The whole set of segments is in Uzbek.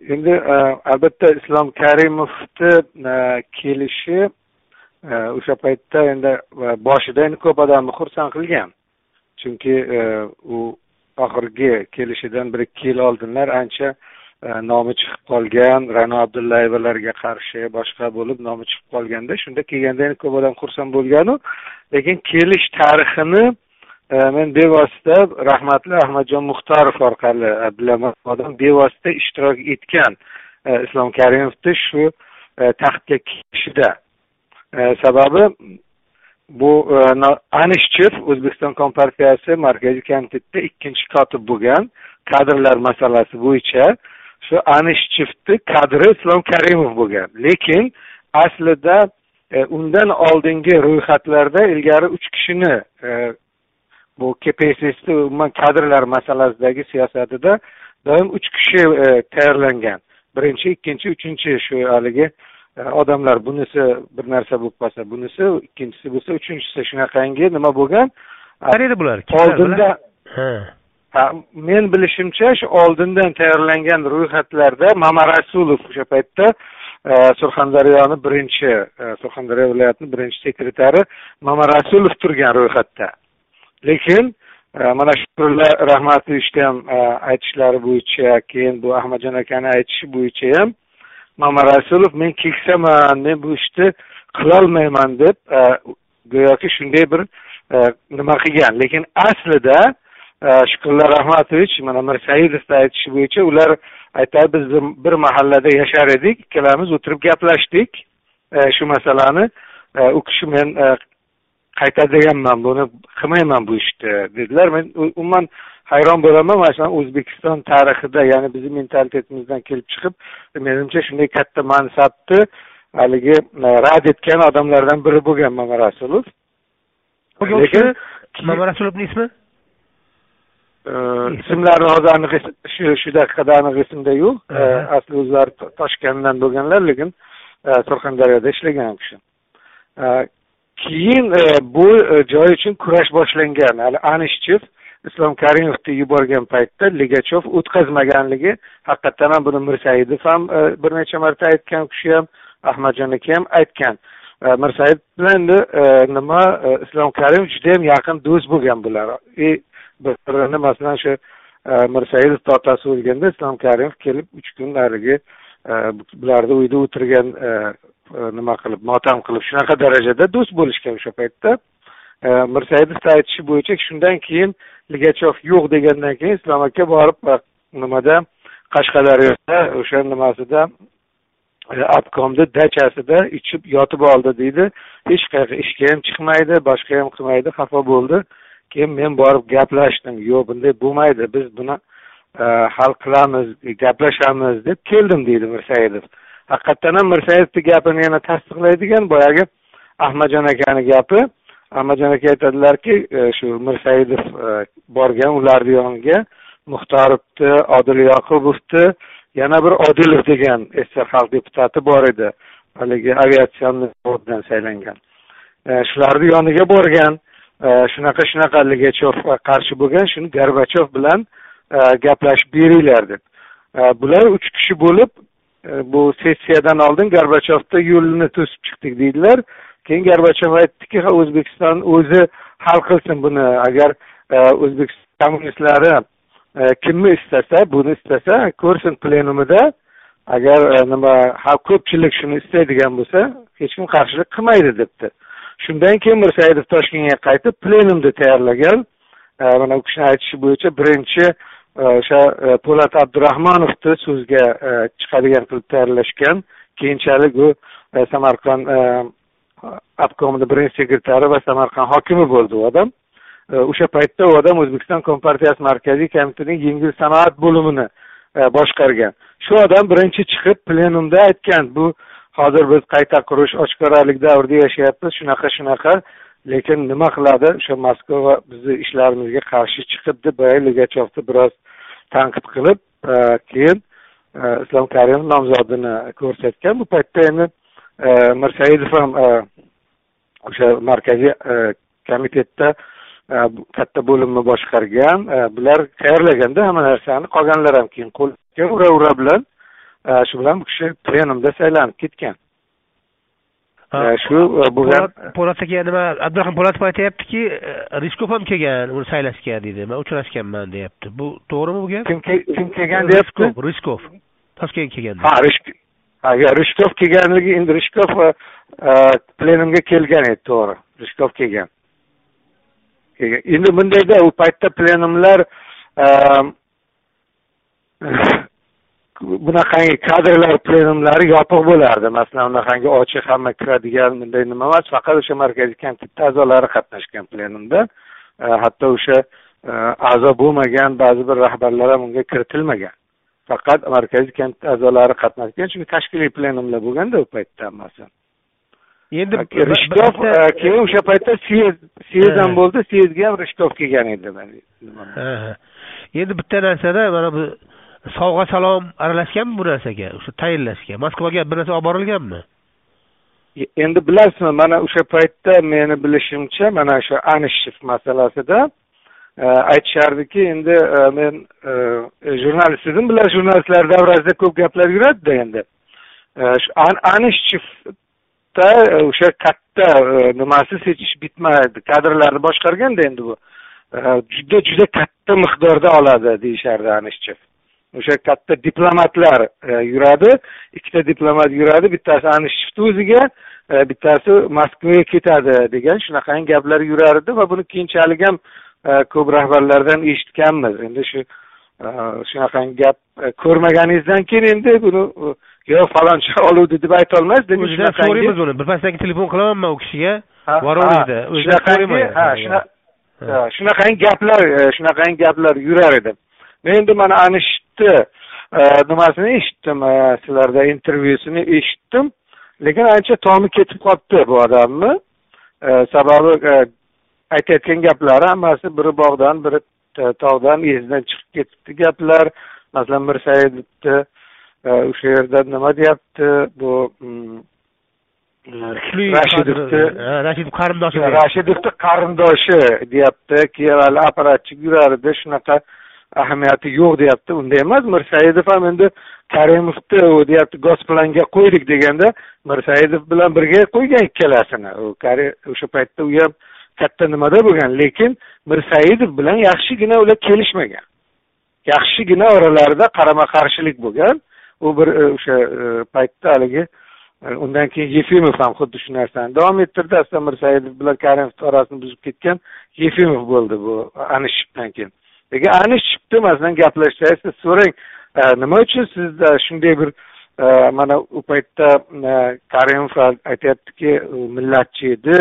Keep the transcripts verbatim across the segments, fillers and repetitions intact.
endi albatta Islom Karimovni kelishi o'sha paytda endi boshida endi ko'p odamni xursand qilgan. Chunki u oxirgi kelishidan bir ikki yil oldinlar ancha nomi chiqib qolgan, Ra'no Abdullayevalarga qarshi boshqa bo'lib nomi chiqib qolganda, shunda kelganda endi ko'p odam xursand bo'lgan-u, lekin kelish tarixini men bevosita rahmatli Ahmadjon Muxtorov orqali bilaman. Odam bevosita ishtirok etgan Islom Karimovni shu taxtga kelishida. Sababi bu Anishchev O'zbekiston Kompartiyasi Markaziy komitetida ikkinchi kotib bo'lgan, kadrlar masalasi bo'yicha shu Anishchevni kadri Islom Karimov bo'lgan. Lekin aslida undan oldingi ro'yxatlarda ilgari uch kishini bu K P S S'da umuman kadrlar masalasidagi siyosatida doim uch kishi tayyorlangan. Birinchi, ikkinchi, uchinchi shu haligi odamlar, bunisi bir narsa bo'lib qolsa, bunisi ikkinchisi bo'lsa, uchinchisi shunaqangi nima bo'lgan? Qaraydi bular. Oldinda ha, men bilishimcha shu oldindan tayyorlangan ro'yxatlarda Mamarasulov o'sha paytda Surxondaryoni birinchi Surxondaryo viloyatining birinchi sekretari Mamarasulov turgan ro'yxatda. Lekin mana Shukrullo Rahmatovich ham aytishlari bo'yicha, keyin bu Ahmadjon akani aytishi bo'yicha ham Mamarasulov men keksaman, men bu ishni qila olmayman deb go'yoki shunday bir nima qilgan. Lekin aslida Shukrullo Rahmatovich mana Mirsaidovning aytishi bo'yicha ular aytadi, biz bir mahallada yashar edik, ikkalamiz o'tirib gaplashdik shu masalani. U kishi men qaytadiganman, buni qilmayman bu ishni dedilar. Men umuman hayron bo'laman, masalan O'zbekiston tarixida, ya'ni bizning mentalitetimizdan kelib chiqib, menimcha shunday katta mansabni haligi rad etgan odamlardan biri bo'lgan Mamarasulov. Lekin Mamarasulovning ismi ismlari hozir aniq shu shu daqiqada aniq esimda yo'q. Asli o'zlari Toshkentdan bo'lganlar, lekin Surxondaryoda ishlagan kishi. Keyin bu joy uchun kurash boshlangan. Hali Anishchev Islom Karimovni yuborgan paytda Ligachov o'tkazmaganligi haqiqatan ham buni Mirsaidov ham bir necha marta aytgan, kishi ham Ahmadjon aka ham aytgan. Mirsaidov bilan nima Islom Karimov juda ham yaqin do'st bo'lgan bular. E birini masalan shu Mirsaidov otasi o'lganda Islom Karimov kelib uch kun narigi bularni uyda o'tirgan, nima qilib, motam qilib shunaqa darajada do'st bo'lishgan o'sha paytda. Mirsaidovning aytishi bo'yicha shundan keyin Ligachov yo'q degandan keyin Islom aka borib nimada Qashqadaryoda o'sha nimasida obkomda dachasida ichib yotib oldi deydi. Hech qayerga ishga ham chiqmaydi, boshqa ham qilmaydi, xafa bo'ldi. Keyin men borib gaplashdim. Yo'q, bunday bo'lmaydi. Biz buni hal qilamiz, gaplashamiz deb keldim deydi Mirsaidov. Haqiqatan ham Mirsaidovning gapini yana tasdiqlaydigan boyagi Ahmadjon akani gapi. Ahmadjon aka aytadilarki, shu Mirsaidov borgan ularning yoniga Muxtorovni, Odil Yoqubovni, yana bir Odilov degan S S R xalq deputati bor edi. Haligi aviatsion zavoddan saylangan. Shularning yoniga borgan. Shunaqa shunaqa Ligachovga qarshi bo'lgan, shuni Gorbachov bilan gaplashib beringlar deb. Bular uch kishi bo'lib bu sessiyadan oldin Gorbachovning yo'lini to'sib chiqdik deydilar. Keyin Gorbachov aytdiki, O'zbekiston o'zi hal qilsin buni. Agar O'zbekiston kommunistlari kimni istasa, buni istasa, ko'rsin plenumida. Agar nima ko'pchilik shuni istaydigan bo'lsa, hech kim qarshilik qilmaydi debdi. Shundan keyin Mirsaidov Toshkentga qaytib plenumda tayyorlagan. Mana u kishining aytishi bo'yicha birinchi o'sha Po'lat Abdurahmonovni so'zga chiqadigan qilib tayyorlashgan. Keyinchalik u Samarqand obkomining birinchi sekretari va Samarqand hokimi bo'ldi u odam. O'sha paytda u odam O'zbekiston Kompartiyasi Markaziy komitetining yengil sanoat bo'limini boshqargan. Shu odam birinchi chiqib plenumda aytgan, bu hozir biz qayta qurish oshkoralik davrida yashayapmiz, shunaqa shunaqa, lekin nima qiladi? O'sha Moskva bizni ishlarimizga qarshi chiqib deb Ligachovni biroz tanqid qilib, keyin Islom Karimov nomzodini ko'rsatgan. Bu paytda endi Mirsaidov ham o'sha markaziy komitetda katta bo'limni boshqargan. Bular tayyorlaganda hamma narsani, qolganlar ham keyin qo'lga ura-ura bilan shu bilan bu kishi plenumda saylanib ketgan. Shu bo'lgan Po'lat aka nima Abdurahmon Po'latov aytayaptiki, Rishkov ham kelgan uni saylashga deydi. Men uchrashganman deyapti. Bu to'g'rimi bu gap? Kim kim kelgan deyapti? Rishkov. Toshkentga kelgan. Ha, Rishkov. Ha, Rishkov kelganligi endi Rishkov plenumga kelgan edi, to'g'ri. Rishkov kelgan. Endi bundayda u paytda plenumlar bunaqangi kadrlar plenumlari yopiq bo'lardi. Masalan, unaqangi ochiq hamma kiradigan bunday nima emas, faqat o'sha markaziy komitet a'zolari qatnashgan plenumda. Hatto o'sha a'zo bo'lmagan ba'zi bir rahbarlar ham unga kiritilmagan. Faqat markaziy komitet a'zolari qatnashgan, chunki tashkiliy plenumlar bo'lganda u paytda hammasi. Endi Rishkov keyin o'sha paytda syezd syezd ham bo'ldi, syezga ham Rishkov kelgan edi. Endi bitta narsada mana bu sovg'a salom aralashganmi bu narsaga, o'sha tayinlashga? Moskvaga bir narsa olib borilganmi? Endi bilasizmi, mana o'sha paytda meni bilishimcha, mana shu Anishchev masalasida aytishardiki, endi men jurnalist edim, bilan jurnalistlar davrasida ko'p gaplar yuradi-da endi. Anishchevda o'sha katta nimasiz hech ish bitmaydi. Kadrlarni boshqarganda endi bu juda juda katta miqdorda oladi deyishardi Anishchev. O'sha katta diplomatlar yuradi, ikkita diplomat yuradi, bittasi Anishchevni o'ziga, bittasi Moskvaga ketadi degan shunaqangi gaplar yurardi va buni keyinchalik ham ko'p rahbarlardan eshitganmiz. Endi shu shunaqangi gap ko'rmaganingizdan keyin endi buni yo faloncha oluvdi deb ayta olmaysiz. Demak, shunaqangi so'raymiz uni. Bir pasdan telefon qilamanman u kishiga. Voronejda. Shunaqangi, ha, shunaqangi gaplar, shunaqangi gaplar yurar edi. Men endi mana Anishni nimasini eshitdim, sizlarda intervyusini eshitdim, lekin ancha tomi ketib qolibdi bu odamni. Sababi aytayotgan gaplari hammasi biri bog'dan, biri tog'dan, izdan chiqib ketibdi gaplar. Masalan, Mirsaidovni o'sha yerda nima deyapti, bu Rashidovni Rashidov qarindoshi Rashidovni qarindoshi deyapti, keyin hali apparatchik yurardi, shunaqa ahamiyati yo'q deyapti. Unday emas. Mirsaidov ham endi Karimovni u deyapti Gosplanga qo'ydik deganda Mirsaidov bilan birga qo'ygan ikkalasini. U o'sha paytda u ham katta nimada bo'lgan, lekin Mirsaidov bilan yaxshigina ular kelishmagan. Yaxshigina oralarida qarama-qarshilik bo'lgan. U bir o'sha paytda haligi undan keyin Yefimov ham xuddi shu narsani davom ettirdi. Aslida Mirsaidov bilan Karimov orasini buzib ketgan Yefimov bo'ldi bu Anishchevdan keyin. Lekin Anishchevni masalan gaplashsangiz, so'rang, nima uchun sizda shunday bir mana u paytda Karimov aytayaptiki, millatchi edi,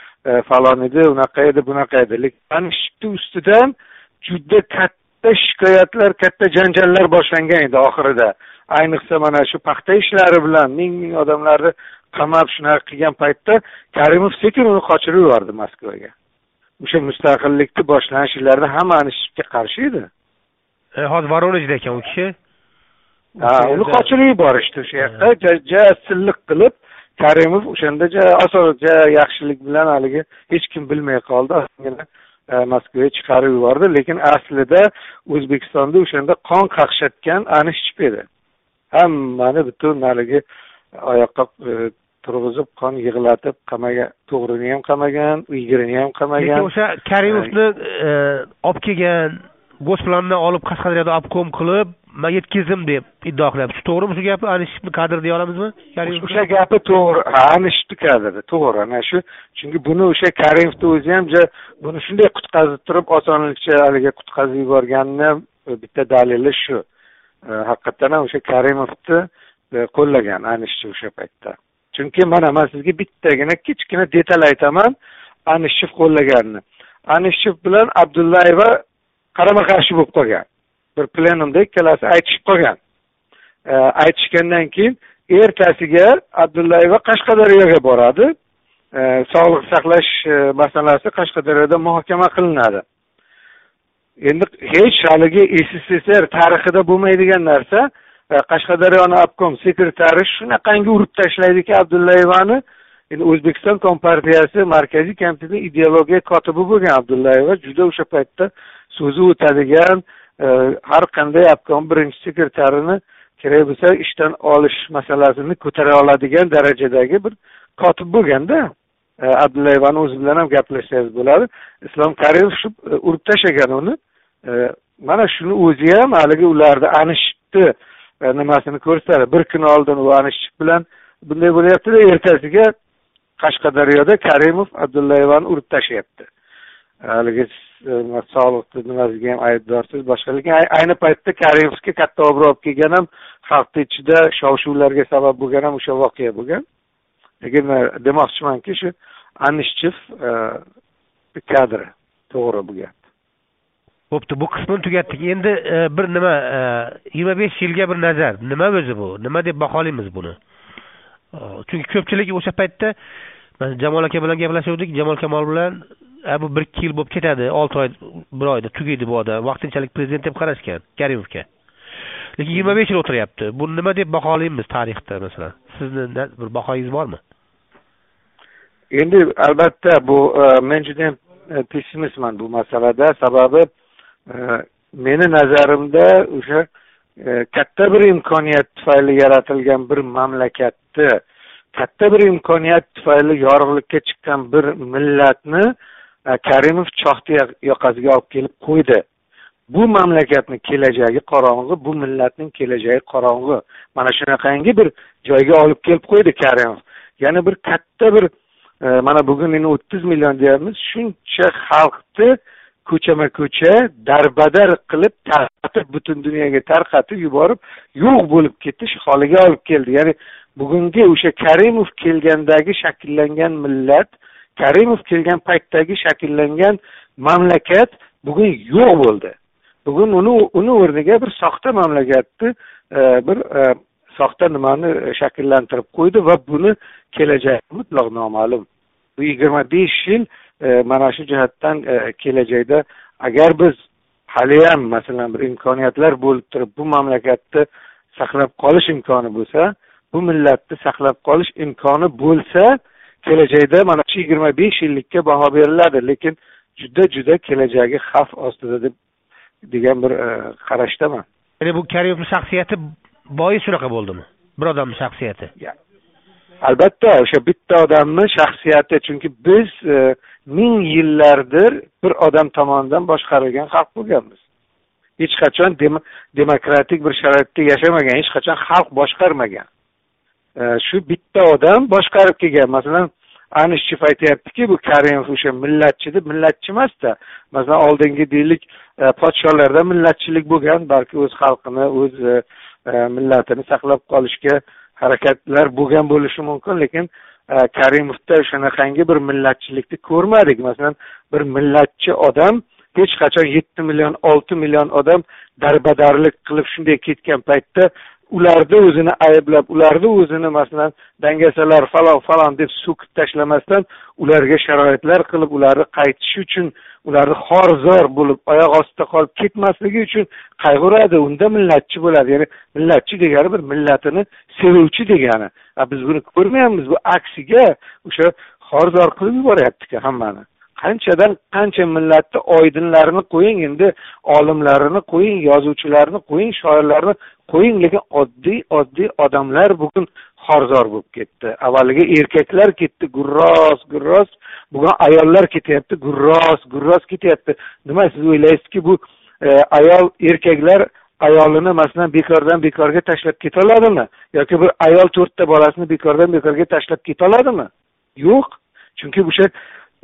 falon edi, unaqa edi, bunaqa edi. Lekin Anishchevni ustidan juda katta shikoyatlar, katta janjallar boshlangan edi oxirida. Ayniqsa mana shu paxta ishlari bilan ming-ming odamlarni qamab shunaqa qilgan paytda Karimov sekin uni qochirib yubordi Moskvaga. O'sha mustaqillikni boshlanish yillarida hamma Anishchevga qarshi edi. E, hozir Voronejda ekan u kishi. Ha, uni qochirib yuborishdi o'sha yoqda, ja silliq qilib, Karimov o'shanda ja asosan ja yaxshilik bilan haligi hech kim bilmay qoldi. Aslida Moskvaga chiqarib yubordi, lekin aslida O'zbekistonda o'shanda qon qaqshatgan Anishchev edi. Hammani butun haligi oyoqqa turg'izib, qon yig'latib, qamaga, to'g'rini ham qamagan, uygirini ham qamagan. Lekin o'sha Karimovni olib kelgan, Gosplanni olib Qashqadaryoda obkom qilib, men yetkazdim deb iddao qilyapti. Shu to'g'rimi shu gapi? Anishchevni kadr deya olamizmi? O'sha gapi to'g'ri. Anishchevni kadri to'g'ri. Ana shu, chunki buni o'sha Karimovni o'zi ham buni shunday qutqazib turib, osonlikcha haliga qutqazib yuborganini bitta dalili shu. Haqiqatan ham o'sha Karimovni qo'llagan Anishchev o'sha paytda. Chunki mana men sizga bittagina kichkina detal aytaman, Anishchev qo'llaganini. Anishchev bilan Abdullayeva qarama-qarshi bo'lib qolgan. Bir plenumda ikkalasi aytishib qolgan. Aytishgandan keyin ertasiga Abdullayeva Qashqadaryoga boradi. Sog'liq saqlash masalasi Qashqadaryoda muhokama qilinadi. Endi hech haligi S S S R tarixida bo'lmaydigan narsa, Qashqadaryoning obkom sekretari shunaqangi urib tashlaydi-ki Abdullayevani. Endi O'zbekiston Kompartiyasi markaziy komitetining ideologiya kotibi bo'lgan Abdullayeva juda o'sha paytda so'zi o'tadigan, har qanday obkom birinchi sekretarini kerak bo'lsa ishdan olish masalasini ko'tara oladigan darajadagi bir kotib bo'lganda, Abdullayevani o'zi bilan ham gaplashsangiz bo'ladi. Islom Karimov shu urib tashlagan uni. Mana shuni o'zi ham haligi ularni anishibdi nimasini ko'rsatadi. Bir kun oldin u anishib bilan bunday bo'lyapti-da, ertasiga Qashqadaryoda Karimov Abdullayevani urib tashlayapti. Haligi sog'liqni nimasiga ham aybdorsiz boshqa, lekin ayni paytda Karimovga katta obro' olib kelgan ham xalqning ichida shov-shuvlarga sabab bo'lgan ham o'sha voqea bo'lgan. Lekin demoqchimanki, shu Anishchev kadri to'g'ri bu gap. Bo'pti, bu qismini tugatdik. Endi bir nima yigirma besh yilga bir nazar. Nima o'zi bu? Nima deb baholaymiz buni? Chunki ko'pchilik o'sha paytda Jamol aka bilan gaplashuvdik, Jamol Kamol bilan bu bir ikki yil bo'lib ketadi, olti oy, bir oyda tugaydi bu odam. Vaqtinchalik prezident deb qarashgan Karimovga. Lekin yigirma besh yil o'tiryapti. Buni nima deb baholaymiz tarixda masalan? Sizni bir bahoyingiz bormi? Endi albatta bu men juda ham pessimistman bu masalada. Sababi meni nazarimda o'sha katta bir imkoniyat tufayli yaratilgan bir mamlakatni, katta bir imkoniyat tufayli yorug'likka chiqqan bir millatni Karimov choxti yoqasiga olib kelib qo'ydi. Bu mamlakatning kelajagi qorong'u, bu millatning kelajagi qorong'u. Mana shunaqangi bir joyga olib kelib qo'ydi Karimov. Yana bir katta bir mana bugun endi o'ttiz million deyapmiz, shuncha xalqni ko'chama-ko'cha darbadar qilib tarqatib, butun dunyoga tarqatib yuborib, yo'q bo'lib ketish holiga olib keldi. Ya'ni bugungi o'sha Karimov kelgandagi shakllangan millat, Karimov kelgan paytdagi shakllangan mamlakat bugun yo'q bo'ldi. Bugun uni uni o'rniga bir soxta mamlakatni, bir soxta nimani shakllantirib qo'ydi va buni kelajagi mutlaq noma'lum. Bu yigirma besh yil mana shu jihatdan kelajakda agar biz hali ham masalan bir imkoniyatlar bo'lib turib bu mamlakatni saqlab qolish imkoni bo'lsa, bu millatni saqlab qolish imkoni bo'lsa, kelajakda mana shu yigirma besh yillikka baho beriladi, lekin juda juda kelajagi xavf ostida deb degan bir qarashdaman. Ya'ni bu Karimovning shaxsiyati boyi shunaqa bo'ldimi? Bir odamning shaxsiyati. Albatta, o'sha bitta odamning shaxsiyati, chunki biz ming yillardir bir odam tomonidan boshqarilgan xalq bo'lganmiz. Hech qachon demokratik bir sharoitda yashamagan, hech qachon xalq boshqarmagan. Shu bitta odam boshqarib kelgan. Masalan, Anishchev aytayaptiki, bu Karimov o'sha millatchi deb, millatchi emas-da. Masalan, oldingi deylik podshohlarda millatchilik bo'lgan, balki o'z xalqini, o'z millatini saqlab qolishga harakatlar bo'lgan bo'lishi mumkin, lekin Karimovda shunaqangi bir millatchilikni ko'rmadik. Masalan, bir millatchi odam hech qachon yetti million, olti million odam darbadarlik qilib shunday ketgan paytda ularni o'zini ayblab, ularni o'zini masalan dangasalar falon falon deb so'kib tashlamasdan, ularga sharoitlar qilib, ularni qaytishi uchun, ularni xorzor bo'lib, oyoq ostida qolib ketmasligi uchun qayg'uradi. Unda millatchi bo'ladi. Ya'ni millatchi degani bir millatini sevuvchi degani. Biz buni ko'rmayapmiz. Bu aksiga o'sha xorzor qilib yuboryapti hammani. Qanchadan qancha millatni oydinlarini qo'ying, endi olimlarini qo'ying, yozuvchilarni qo'ying, shoirlarni qo'ying, lekin oddiy oddiy odamlar bugun xorzor bo'lib ketdi. Avvaliga erkaklar ketdi, gurros, gurros, bugun ayollar ketyapti, gurros, gurros ketyapti. Nima siz o'ylaysizki, bu e, ayol erkaklar ayolini masalan bekordan bekorga tashlab keta oladimi? Yoki bir ayol to'rtta bolasini bekordan bekorga tashlab keta oladimi? Yo'q. Chunki bu şey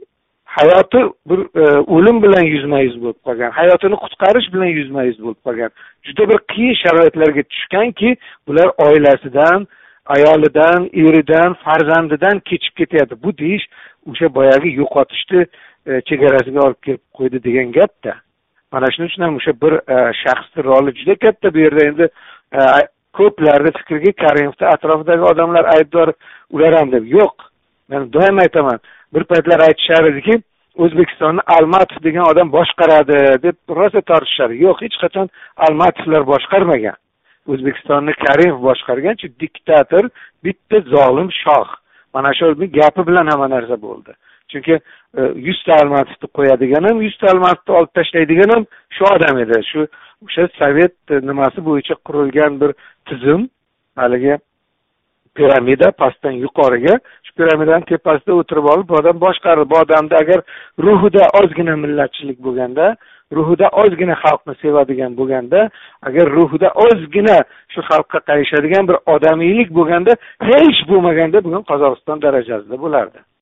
hayoti bir o'lim bilan yuzma-yuz bo'lib qolgan, hayotini qutqarish bilan yuzma-yuz bo'lib qolgan. Juda bir qiyin sharoitlarga tushganki, bular oilasidan, ayolidan, eridan, farzandidan kechib ketyapti. Bu deyish o'sha boyagi yo'qotishni chegarasiga olib kelib qo'ydi degan gap-da. Mana shuning uchun ham o'sha bir shaxsning roli juda katta bu yerda. Endi ko'plarning fikriga Karimovda atrofidagi odamlar aybdor, ular ham deb. Yo'q. Men doim aytaman. Bir paytlar aytishar ediki, O'zbekistonni Almatov degan odam boshqaradi deb rosa tortishar. Yo'q, hech qachon Almatovlar boshqarmagan. O'zbekistonni Karimov boshqargan, chunki diktator, bitta zolim shoh. Mana shu gapi bilan hamma narsa bo'ldi. Chunki yuz ta Almatovni qo'yadigan ham, yuz ta Almatovni olib tashlaydigan ham shu odam edi. Shu o'sha sovet nimasi bo'yicha qurilgan bir tizim, haligi piramida pastdan yuqoriga, shu piramidani tepasida o'tirib olib bu odam boshqarib, bu odamda agar ruhida ozgina millatchilik bo'lganda, ruhida ozgina xalqni sevadigan bo'lganda, agar ruhida ozgina shu xalqqa qarashadigan bir odamiylik bo'lganda, hech bo'lmaganda bugun Qozog'iston darajasida bo'lardi.